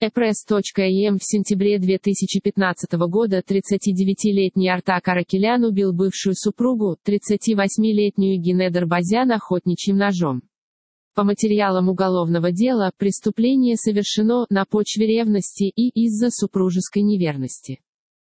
Press.im. В сентябре 2015 года 39-летний Артак Аракелян убил бывшую супругу, 38-летнюю Гине Дарбазян, охотничьим ножом. По материалам уголовного дела, преступление совершено на почве ревности и из-за супружеской неверности.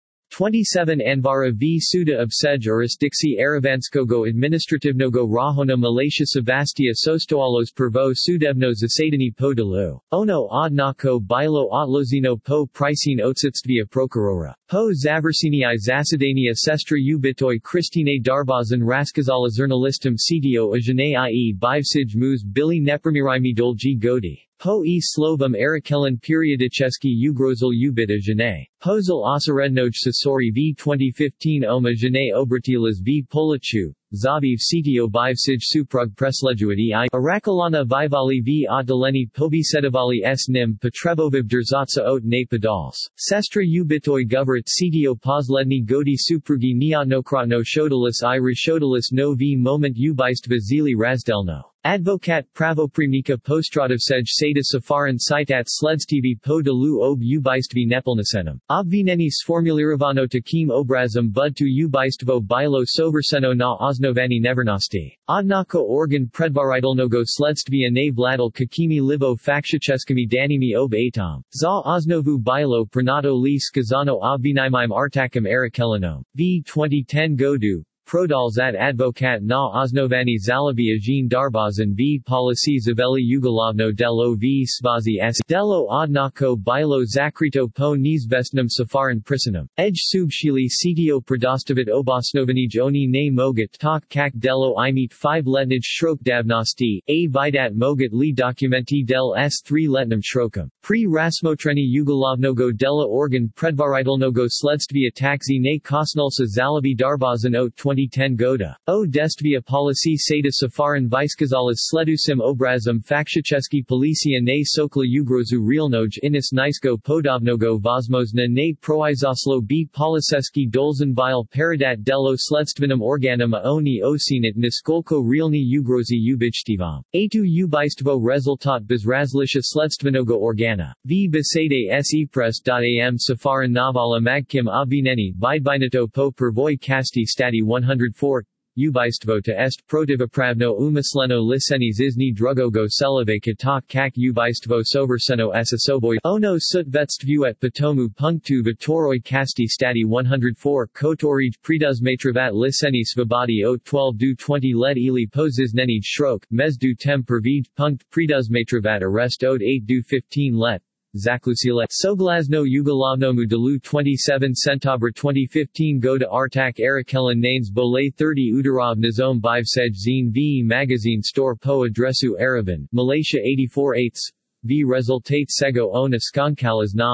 27 Anvara v Suda of Sej Jurisdiccji Arawanskogo Administratywnego Rahona Malaysia Sebastia Sostoalos Pervo Sudebno Zasadani po Delu. Ono odnako bilo otlozino po pricine otsitstwia prokurora. Po zaversini I zasadania sestra ubitoy Christine Darbazan Raskazala Zernalistum CDO Ajane IE Bivsij Muz Billy Neprmirimi Dolji Godi. Po e slovom Arakelan periodicheski ugrozil ubita Janae. Pozil osarednoj sasori v 2015 oma Janae obratilas v Polachu, Zaviv CTO Bivsij suprug presleduity I. Arakalana Vivali v Otaleni Pobisedavali s nim Petreboviv Derzatsa ot ne pedals. Sestra ubitoy govrat CTO posledni godi suprugi neotnokratno shodalis I reshodalis no v moment ubistva zili razdelno. Advocat Pravopremnika Postradov Sej Sada Safaran Citat Sledstv po delu ob ubistvi nepelnasenem. Obvineni sformuliravano takim obrazem bud tu ubistvo bilo soverseno na osnovani nevernosti. Odnako organ predvaridalnogo sledstva ne vladal kakimi livo fakshacheskimi danimi ob atom. Za osnovu bilo pranato li skazano obvinimim artakim Arakelanom. V 2010 Godu. Prodals at advocat na osnovani zalabia Jean Darbazan v policy Zaveli Yugolavno delo v Svazi s. Delo odnako bilo zakrito po nizvestnom safaran prisinum. Ej subshili CTO predostavit obosnovanij oni ne mogat tak kak delo imit 5 letnij shrok davnosti, a vidat mogat li documenti del s3 letnum shrokam. Pri rasmotreni Yugolavnogo dela organ predvaridalnogo sledstva taxi ne kosnulsa zalabi Darbazan ot 2010 Goda. O destvia policy Sada Safaran Viskazalas Sledusim obrazem fakshachesky policia ne sokla ugrozu realnoj inis nisko podavnogo vosmosna ne proizoslo b policeski dolzan bile paradat delo sledstvenum organum oni osinit niskolko realni ugrozi ubijtivam. A2 ubistvo rezultat bezrazlisha sledstvenog organa. V besade sepres.am Safaran navala magkim obvineni vidbinato po pervoj kasti stati 104. Ubistvo to est protivapravno umisleno lisenis izni drugogo selave katak kak ubistvo soverseno sasoboj ono sut vetstvuet potomu punktu vitoroi kasti stati 104 kotorij preduzmatravat lisenis svabadi ot 12 du 20 let ili pozisnenij shrok mes du tem pervij punkt preduzmatravat arrest ot 8 du 15 let. Zaklusilet Soglazno Yugolavnomu delu 27 Centabre 2015 Go to Artak Arakelan Nanes Bolay 30 Udarov Nizom Bivsej Zine V Magazine Store Po Adresu Araban, Malaysia 84/8 V Resultate Sego o Naskonkalas na